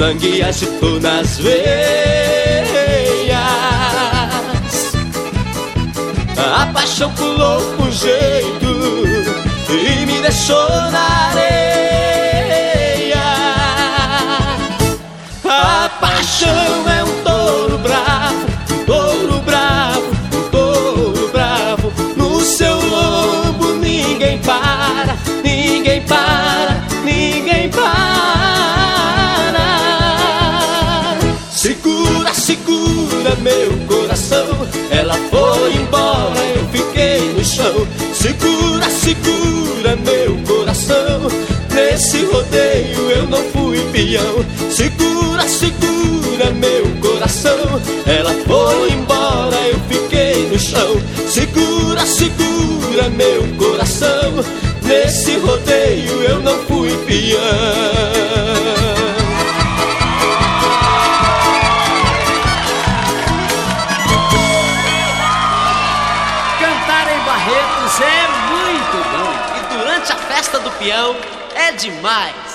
sangue agitou nas veias. A paixão pulou com jeito e me deixou na areia. A paixão é um touro bravo, um touro bravo, um touro bravo. No seu lombo ninguém para, ninguém para, ninguém para. Segura, segura meu coração, ela foi embora, eu fiquei no chão. Segura, segura meu coração, nesse rodeio eu não fui peão. Segura, segura meu coração, ela foi embora, eu fiquei no chão. Segura, segura meu coração, nesse rodeio eu não fui peão. Barretos é muito bom e durante a festa do peão é demais.